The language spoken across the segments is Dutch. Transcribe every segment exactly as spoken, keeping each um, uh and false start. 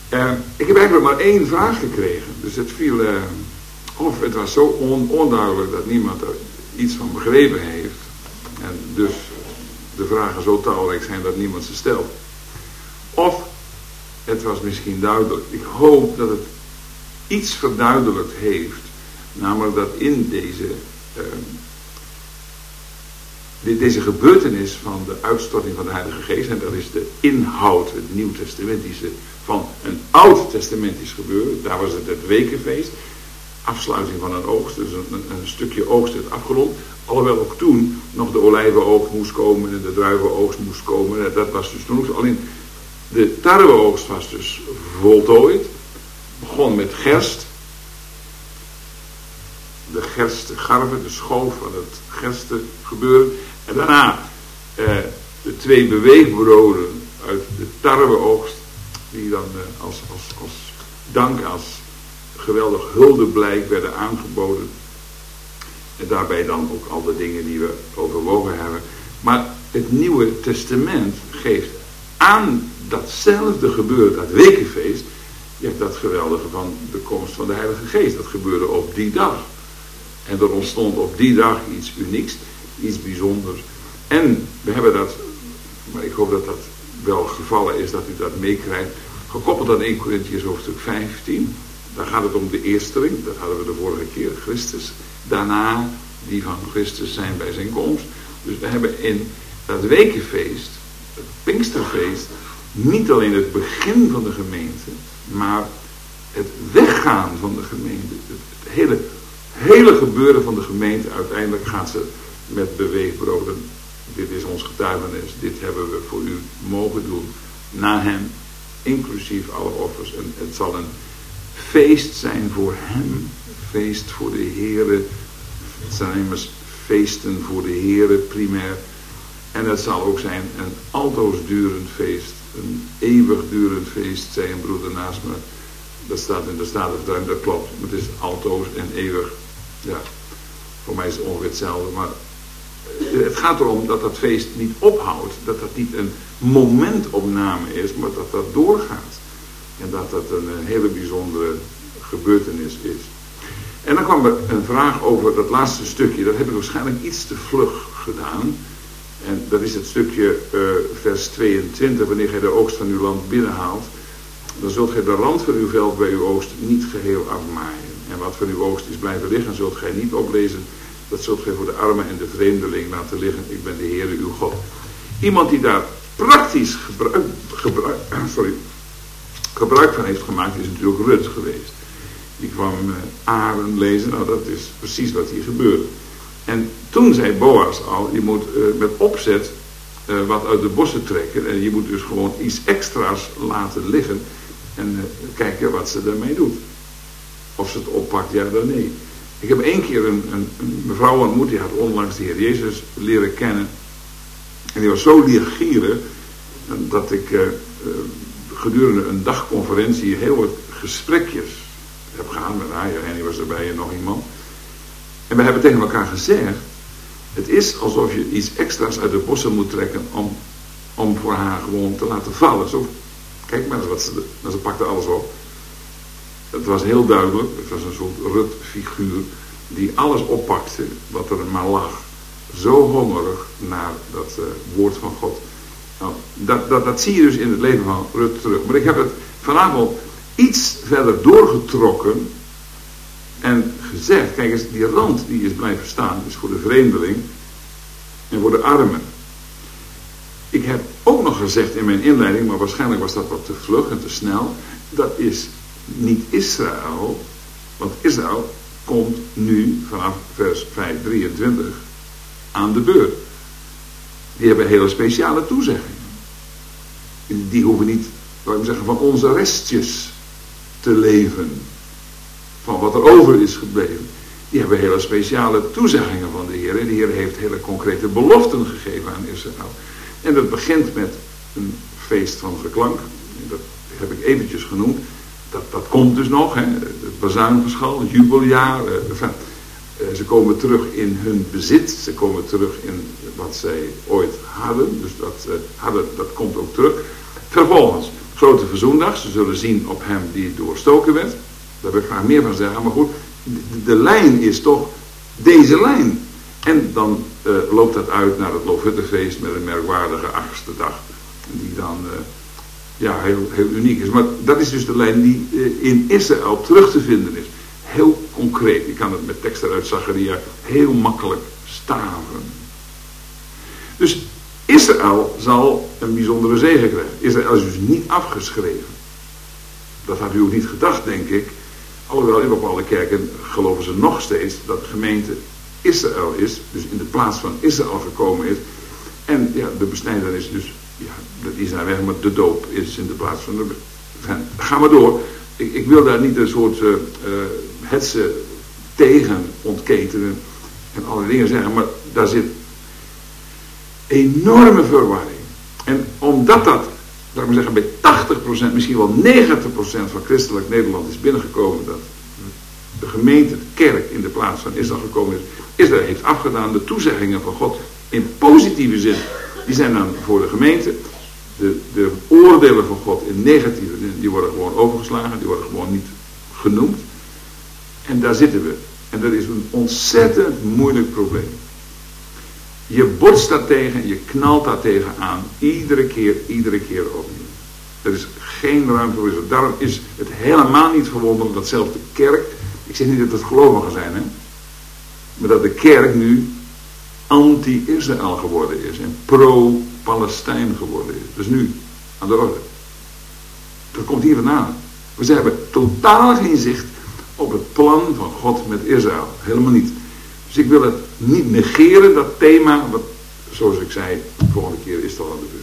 Uh, ik heb eigenlijk maar één vraag gekregen. Dus het viel... Uh, of het was zo on, onduidelijk dat niemand er iets van begrepen heeft. En dus de vragen zo talrijk zijn dat niemand ze stelt. Of het was misschien duidelijk. Ik hoop dat het iets verduidelijkt heeft. Namelijk dat in deze... Uh, Deze gebeurtenis van de uitstorting van de Heilige Geest, en dat is de inhoud, het Nieuw-testamentische, van een Oud-testamentisch gebeuren. Daar was het het wekenfeest, afsluiting van een oogst, dus een, een stukje oogst is afgerond. Alhoewel ook toen nog de olijvenoogst moest komen en de druivenoogst moest komen. Dat was dus toen ook, alleen de tarweoogst was dus voltooid. Begon met gerst. De gerstegarve, de schoof van het gerste gebeuren. En daarna eh, de twee beweegbroden uit de tarweoogst, die dan eh, als, als, als dank, als geweldig huldeblijk werden aangeboden. En daarbij dan ook al de dingen die we overwogen hebben. Maar het Nieuwe Testament geeft aan datzelfde gebeuren, dat wekenfeest, je hebt dat geweldige van de komst van de Heilige Geest. Dat gebeurde op die dag. En er ontstond op die dag iets unieks, iets bijzonders. En we hebben dat, maar ik hoop dat dat wel gevallen is, dat u dat meekrijgt, gekoppeld aan eerste Korintiërs hoofdstuk vijftien. Daar gaat het om de eersteling, dat hadden we de vorige keer, Christus. Daarna die van Christus zijn bij zijn komst. Dus we hebben in dat wekenfeest, het Pinksterfeest, niet alleen het begin van de gemeente, maar het weggaan van de gemeente. Het, het hele... hele gebeuren van de gemeente, uiteindelijk gaat ze met beweegbroden. Dit is ons getuigenis, dit hebben we voor u mogen doen. Na hem, inclusief alle offers. En het zal een feest zijn voor hem, feest voor de Heere. Het zijn immers feesten voor de Heere primair. En het zal ook zijn een altoosdurend feest, een eeuwigdurend feest, zei een broeder naast me. Dat staat in de Statenvertaling, dat klopt. Het is altoos en eeuwig. Ja, voor mij is het ongeveer hetzelfde. Maar het gaat erom dat dat feest niet ophoudt. Dat dat niet een momentopname is, maar dat dat doorgaat. En dat dat een hele bijzondere gebeurtenis is. En dan kwam er een vraag over dat laatste stukje. Dat heb ik waarschijnlijk iets te vlug gedaan. En dat is het stukje uh, vers tweeëntwintig. Wanneer gij de oogst van uw land binnenhaalt, dan zult gij de rand van uw veld bij uw oogst niet geheel afmaaien. En wat van uw oogst is blijven liggen, zult gij niet oplezen. Dat zult gij voor de armen en de vreemdeling laten liggen. Ik ben de Heere uw God. Iemand die daar praktisch gebruik, gebruik, sorry, gebruik van heeft gemaakt, is natuurlijk Rut geweest. Die kwam uh, aren lezen. Nou, dat is precies wat hier gebeurde. En toen zei Boas al, je moet uh, met opzet uh, wat uit de bossen trekken. En je moet dus gewoon iets extra's laten liggen. En uh, kijken wat ze daarmee doet. Of ze het oppakt, ja dan nee. Ik heb één keer een, een, een mevrouw ontmoet, die had onlangs de Heer Jezus leren kennen. En die was zo leergierig, dat ik uh, uh, gedurende een dagconferentie heel wat gesprekjes heb gehad met haar. En die was erbij en nog iemand. En we hebben tegen elkaar gezegd, het is alsof je iets extra's uit de bossen moet trekken om, om voor haar gewoon te laten vallen. Zo, kijk maar eens wat ze, nou, ze pakte alles op. Het was heel duidelijk, het was een soort Rut-figuur die alles oppakte wat er maar lag. Zo hongerig naar dat uh, woord van God. Nou, dat, dat, dat zie je dus in het leven van Rut terug. Maar ik heb het vanavond iets verder doorgetrokken en gezegd, kijk eens, die rand die is blijven staan is voor de vreemdeling en voor de armen. Ik heb ook nog gezegd in mijn inleiding, maar waarschijnlijk was dat wat te vlug en te snel, dat is niet Israël, want Israël komt nu vanaf vers vijf drieëntwintig aan de beurt. Die hebben hele speciale toezeggingen. Die hoeven niet, laat ik zeggen, van onze restjes te leven. Van wat er over is gebleven. Die hebben hele speciale toezeggingen van de Heer. En de Heer heeft hele concrete beloften gegeven aan Israël. En dat begint met een feest van geklank. Dat heb ik eventjes genoemd. Dat, dat komt dus nog. Hè. Het bazuingeschal, het jubeljaar. Uh, enfin, uh, ze komen terug in hun bezit. Ze komen terug in wat zij ooit hadden. Dus dat, uh, hadden, dat komt ook terug. Vervolgens grote verzoendag. Ze zullen zien op hem die doorstoken werd. Daar wil ik graag meer van zeggen. Maar goed, de, de lijn is toch deze lijn. En dan uh, loopt dat uit naar het Loofhuttenfeest met een merkwaardige achtste dag. Die dan uh, ja, heel, heel uniek is. Maar dat is dus de lijn die uh, in Israël terug te vinden is. Heel concreet. Je kan het met teksten uit Zacharia heel makkelijk staven. Dus Israël zal een bijzondere zegen krijgen. Israël is dus niet afgeschreven. Dat had u ook niet gedacht, denk ik. Alhoewel in bepaalde kerken geloven ze nog steeds dat de gemeente Israël is. Dus in de plaats van Israël gekomen is. En ja, de besnijdenis dus, ja, dat is naar weg, maar de doop is in de plaats van de... Ga maar door. Ik, ik wil daar niet een soort uh, uh, hetze tegen ontketenen en alle dingen zeggen, maar daar zit enorme verwarring. En omdat dat, laat ik maar zeggen, bij tachtig procent, misschien wel negentig procent van christelijk Nederland is binnengekomen, dat de gemeente, de kerk in de plaats van Israël gekomen is, Israël heeft afgedaan, de toezeggingen van God in positieve zin, die zijn dan voor de gemeente. De, de oordelen van God in negatieve zin, die worden gewoon overgeslagen, die worden gewoon niet genoemd. En daar zitten we. En dat is een ontzettend moeilijk probleem. Je botst daar tegen, je knalt daar tegen aan, iedere keer, iedere keer opnieuw. Er is geen ruimte voor. Daarom is het helemaal niet verwonderlijk dat zelfs de kerk, ik zeg niet dat het gelovigen zijn, hè, maar dat de kerk nu anti-Israël geworden is en pro-Palestijn geworden is. Dus nu aan de orde. Dat komt hier vandaan. We hebben totaal geen zicht op het plan van God met Israël. Helemaal niet. Dus ik wil het niet negeren, dat thema, wat, zoals ik zei, de volgende keer is het al aan de beurt.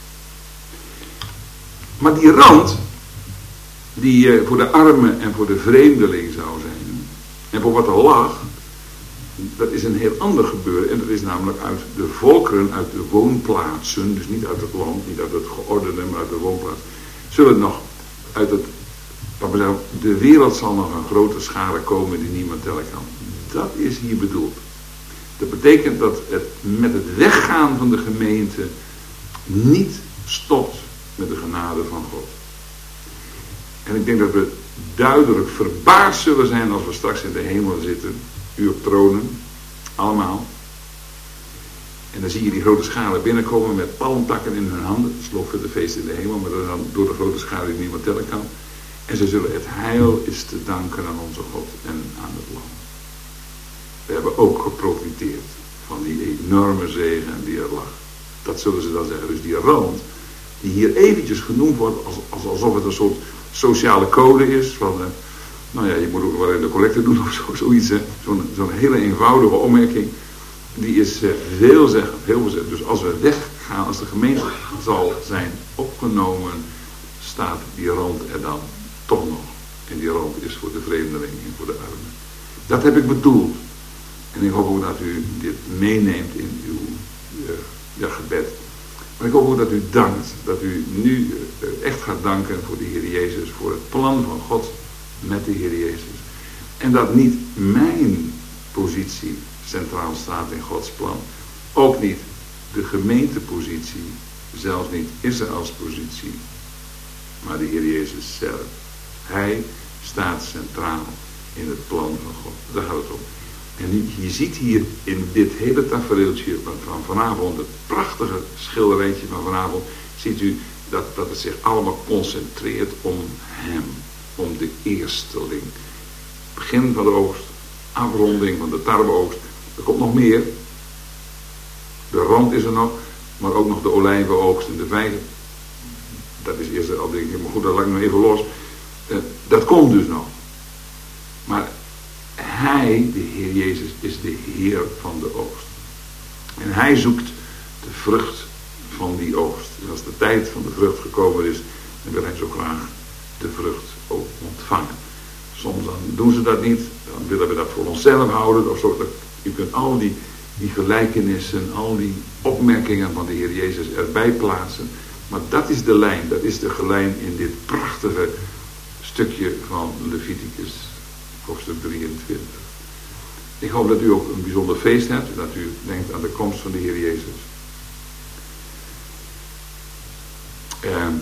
Maar die rand, die uh, voor de armen en voor de vreemdeling zou zijn, en voor wat er lag, dat is een heel ander gebeuren. En dat is namelijk uit de volkeren, uit de woonplaatsen, dus niet uit het land, niet uit het geordende, maar uit de woonplaats, zullen nog uit het, laten we zeggen, de wereld zal nog een grote schare komen die niemand tellen kan. Dat is hier bedoeld. Dat betekent dat het met het weggaan van de gemeente niet stopt met de genade van God. En ik denk dat we duidelijk verbaasd zullen zijn als we straks in de hemel zitten, u op tronen, allemaal. En dan zie je die grote scharen binnenkomen met palmtakken in hun handen. Het is Loofhuttenfeest in de hemel, maar dan door de grote scharen die niemand tellen kan. En ze zullen, het heil is te danken aan onze God en aan het land. We hebben ook geprofiteerd van die enorme zegen die er lag. Dat zullen ze dan zeggen. Dus die rand, die hier eventjes genoemd wordt als, als, alsof het een soort sociale code is. Van, uh, nou ja, je moet ook wel in de collecte doen of zo, zoiets. Zo'n zo'n hele eenvoudige opmerking. Die is uh, veelzeggend, heel veelzeggend. Dus als we weggaan, als de gemeente zal zijn opgenomen, staat die rand er dan toch nog. En die rand is voor de vreemdeling en voor de armen. Dat heb ik bedoeld. En ik hoop ook dat u dit meeneemt in uw uh, ja, gebed. Maar ik hoop ook dat u dankt. Dat u nu uh, echt gaat danken voor de Heer Jezus. Voor het plan van God met de Heer Jezus. En dat niet mijn positie centraal staat in Gods plan. Ook niet de gemeentepositie. Zelfs niet Israëls positie. Maar de Heer Jezus zelf. Hij staat centraal in het plan van God. Daar gaat het om. En je ziet hier in dit hele tafereeltje van vanavond, het prachtige schilderijtje van vanavond, ziet u dat, dat het zich allemaal concentreert om hem, om de eersteling. Begin van de oogst, afronding van de tarweoogst. Er komt nog meer. De rand is er nog, maar ook nog de olijvenoogst en de vijgen. Dat is eerst al denk ik, maar goed, dat laat ik nog even los. Uh, dat komt dus nog. Maar hij, de Heer Jezus, is de Heer van de oogst. En hij zoekt de vrucht van die oogst. En als de tijd van de vrucht gekomen is, dan wil hij zo graag de vrucht ook ontvangen. Soms dan doen ze dat niet, dan willen we dat voor onszelf houden. Of zo. Je kunt al die, die gelijkenissen, al die opmerkingen van de Heer Jezus erbij plaatsen. Maar dat is de lijn, dat is de gelijn in dit prachtige stukje van Leviticus, hoofdstuk drieëntwintig. Ik hoop dat u ook een bijzonder feest hebt, dat u denkt aan de komst van de Heer Jezus. Uh,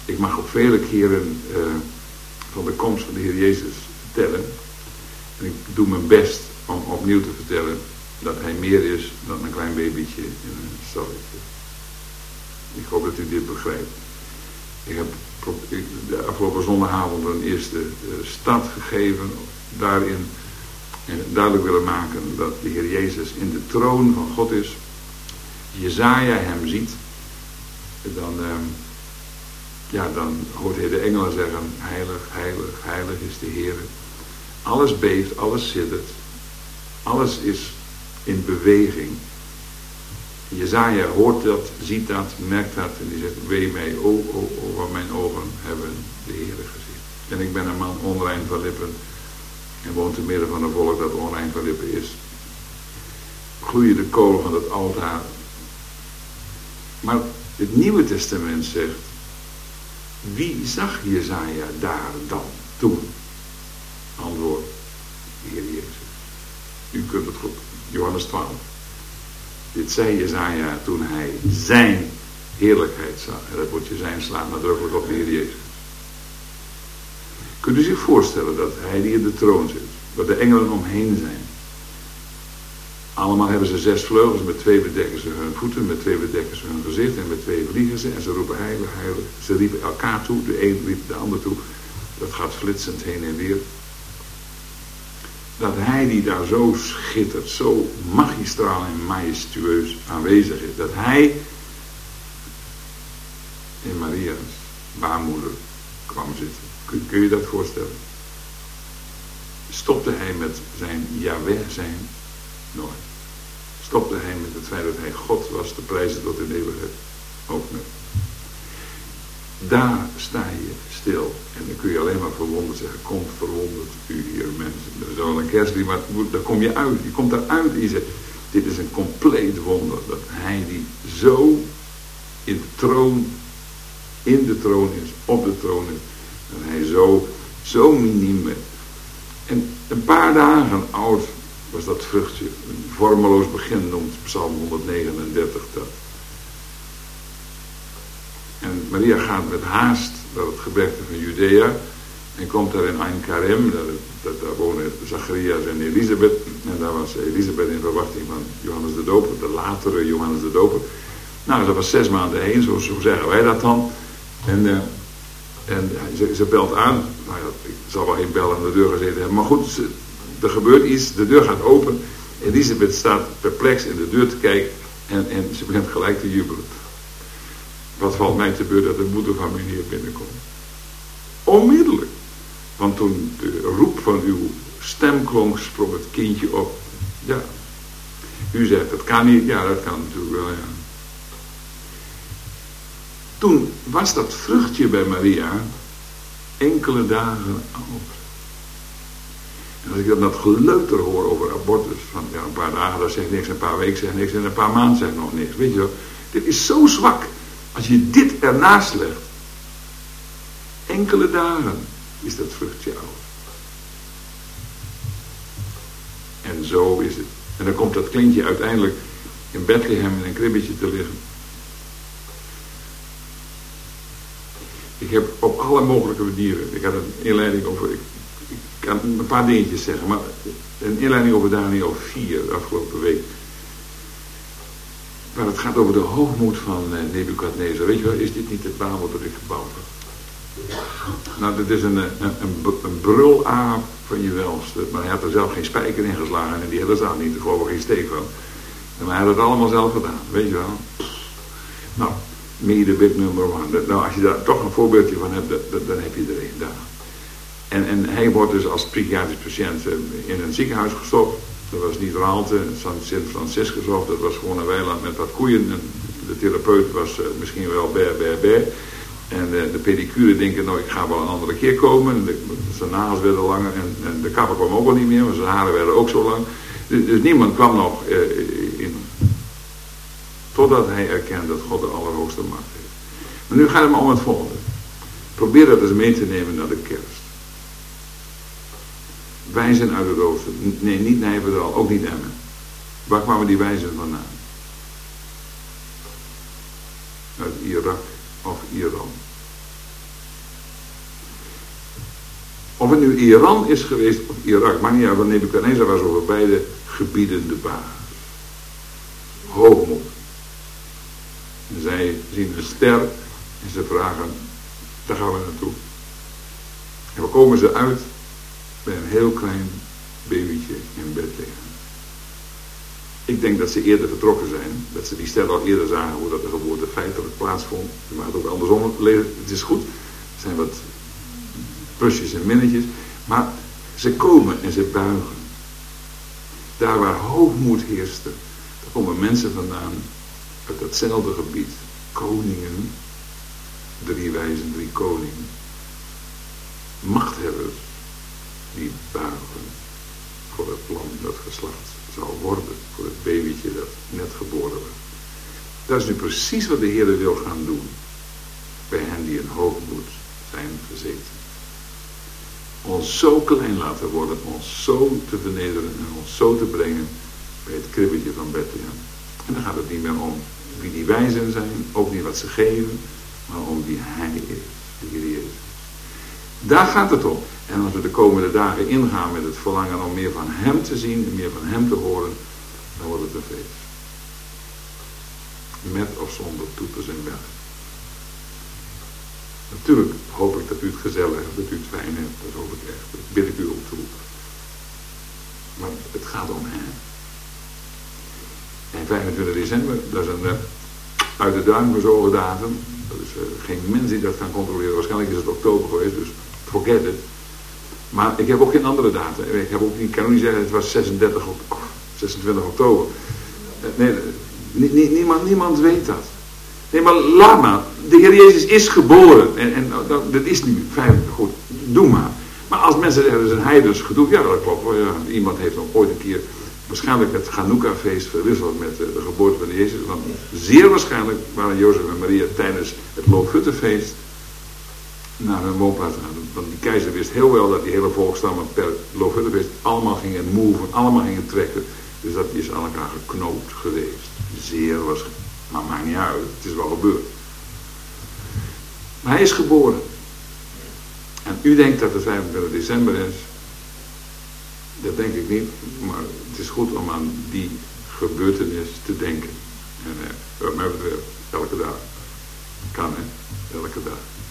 Ik mag op vele keren uh, van de komst van de Heer Jezus vertellen. En ik doe mijn best om opnieuw te vertellen dat hij meer is dan een klein babytje in een stalletje. Ik hoop dat u dit begrijpt. Ik heb de afgelopen zondagavond een eerste uh, start gegeven daarin. En duidelijk willen maken dat de Heer Jezus in de troon van God is. Jesaja hem ziet. Dan, uh, ja, dan hoort hij de engelen zeggen, heilig, heilig, heilig is de Heer. Alles beeft, alles siddert. Alles is in beweging. Jesaja hoort dat, ziet dat, merkt dat en die zegt, wee mij, oh, oh, oh, wat mijn ogen hebben de Heer gezien. En ik ben een man onrein van lippen en woont te midden van een volk dat onrein van lippen is. Gloeien de kolen van het altaar. Maar het Nieuwe Testament zegt, wie zag Jesaja daar dan, toen? Antwoord, de Heer Jezus. U kunt het goed, Johannes twaalf. Dit zei Jesaja toen hij zijn heerlijkheid zag. En dat woordje zijn slaat nadrukkelijk op de Heer Jezus. Kunt u zich voorstellen dat hij die in de troon zit, dat de engelen omheen zijn. Allemaal hebben ze zes vleugels, met twee bedekken ze hun voeten, met twee bedekken ze hun gezicht en met twee vliegen ze en ze roepen heilig, heilig. Ze riepen elkaar toe, de een riep de ander toe. Dat gaat flitsend heen en weer. Dat hij die daar zo schittert, zo magistraal en majestueus aanwezig is. Dat hij in Maria's baarmoeder kwam zitten. Kun, kun je dat voorstellen? Stopte hij met zijn Yahweh zijn? Nooit. Stopte hij met het feit dat hij God was te prijzen tot in eeuwigheid? Ook niet. Daar sta je stil. En dan kun je alleen maar verwonderd zeggen, komt verwonderd u hier mensen. Dat is wel een kerstlied, maar daar kom je uit. Je komt daaruit en je zegt, dit is een compleet wonder. Dat hij die zo in de troon, in de troon is, op de troon is. Dat hij zo, zo miniem is. En een paar dagen oud was dat vruchtje. Een vormeloos begin noemt Psalm honderdnegenendertig dat. En Maria gaat met haast naar het gebergte van Judea en komt daar in Ein Karem, daar, daar, daar wonen Zacharias en Elisabeth. En daar was Elisabeth in verwachting van Johannes de Doper, de latere Johannes de Doper. Nou, ze was zes maanden heen, zo, zo zeggen wij dat dan. En, uh, en ze, ze belt aan, nou ja, ik zal wel geen bel aan de deur gezeten hebben, maar goed, ze, er gebeurt iets, de deur gaat open. Elisabeth staat perplex in de deur te kijken en, en ze begint gelijk te jubelen. Wat valt mij te beurt dat de moeder van meneer binnenkomt? Onmiddellijk. Want toen de roep van uw stem klonk, sprong het kindje op. Ja. U zegt, dat kan niet. Ja, dat kan natuurlijk wel, ja. Toen was dat vruchtje bij Maria enkele dagen oud. En als ik dan dat geleuter hoor over abortus, van ja, een paar dagen dat zegt niks, een paar weken zegt niks en een paar maanden zegt nog niks. Weet je wel, dit is zo zwak. Als je dit ernaast legt, enkele dagen is dat vruchtje oud. En zo is het. En dan komt dat kindje uiteindelijk in Bethlehem in een kribbetje te liggen. Ik heb op alle mogelijke manieren, ik had een inleiding over, ik, ik kan een paar dingetjes zeggen, maar een inleiding over Daniel vier de afgelopen week. Maar het gaat over de hoogmoed van Nebukadnezar. Weet je wel, is dit niet het Babel dat ik gebouwd heb? Nou, dat is een, een, een, een brulaap van je welste. Maar hij had er zelf geen spijker in geslagen en die hele zaal niet. Er geloof ik geen steek van. Maar hij had het allemaal zelf gedaan, weet je wel. Nou, me the big number one. Nou, als je daar toch een voorbeeldje van hebt, dan, dan heb je er een daar. En, en hij wordt dus als psychiatrisch patiënt in een ziekenhuis gestopt. Dat was niet Raalte, Sint Franciscus of, dat was gewoon een weiland met wat koeien. En de therapeut was uh, misschien wel ber, ber, ber. En uh, de pedicure denken, nou ik ga wel een andere keer komen. En de, zijn nagels werden langer en, en de kapper kwam ook wel niet meer, maar zijn haren werden ook zo lang. Dus, dus niemand kwam nog uh, in. Totdat hij erkende dat God de allerhoogste macht heeft. Maar nu gaat het maar om het volgende. Probeer dat eens mee te nemen naar de kerst. Wijzen uit het oosten. Nee, niet Nijverdal, ook niet Emmen. Waar kwamen die wijzen vandaan? Uit Irak of Iran. Of het nu Iran is geweest of Irak, maar niet uit, want Nebuchadnezzar was over beide gebieden de baas. Hoogmoed. En zij zien een ster en ze vragen, daar gaan we naartoe. En waar komen ze uit? Bij een heel klein babytje in Bethlehem. Ik denk dat ze eerder vertrokken zijn, dat ze die ster al eerder zagen hoe dat de geboorte feitelijk plaatsvond. Maar het ook andersom lezen. Het is goed. Er zijn wat plusjes en minnetjes. Maar ze komen en ze buigen. Daar waar hoogmoed heerste, daar komen mensen vandaan uit datzelfde gebied. Koningen, drie wijzen, drie koningen. Machthebbers die buigen voor het plan dat geslacht zou worden, voor het babytje dat net geboren werd. Dat is nu precies wat de Heer wil gaan doen bij hen die in hoogmoed zijn gezeten. Ons zo klein laten worden, ons zo te vernederen en ons zo te brengen bij het kribbetje van Bethlehem. En dan gaat het niet meer om wie die wijzen zijn, ook niet wat ze geven, maar om wie Hij is, de Heer Jezus. Daar gaat het om. En als we de komende dagen ingaan met het verlangen om meer van Hem te zien en meer van Hem te horen, dan wordt het een feest. Met of zonder toeters en bellen. Natuurlijk hoop ik dat u het gezellig hebt, dat u het fijn hebt, dat hoop ik echt. Dat bid ik u ook toe. Maar het gaat om Hem. En vijfentwintig december, dat is een uh, uit de duim gezogen datum. Dat is uh, geen mens die dat kan controleren. Waarschijnlijk is het oktober geweest, dus forget it. Maar ik heb ook geen andere datum. Ik, heb ook niet, ik kan ook niet zeggen, het was zesendertig, zesentwintig oktober. Nee, nie, nie, niemand, niemand weet dat. Nee, maar laat maar. De Heer Jezus is geboren. En, en dat, dat is nu vijftig. Goed, doe maar. Maar als mensen zeggen, dat is een heidens gedoe. Ja, dat klopt. Ja, iemand heeft nog ooit een keer waarschijnlijk het Chanukka-feest verwisseld met de, de geboorte van Jezus. Want zeer waarschijnlijk waren Jozef en Maria tijdens het Loofhuttenfeest naar hun woonplaats gaan. Want die keizer wist heel wel dat die hele volkstammen per Loofhuttenfeest allemaal gingen moven, allemaal gingen trekken. Dus dat is aan elkaar geknoopt geweest. Zeer waarschijnlijk. Maar maakt niet uit, het is wel gebeurd. Maar hij is geboren. En u denkt dat het vijfentwintig december is. Dat denk ik niet, maar het is goed om aan die gebeurtenis te denken. En eh, wat mij betreft, elke dag. Kan hè, elke dag.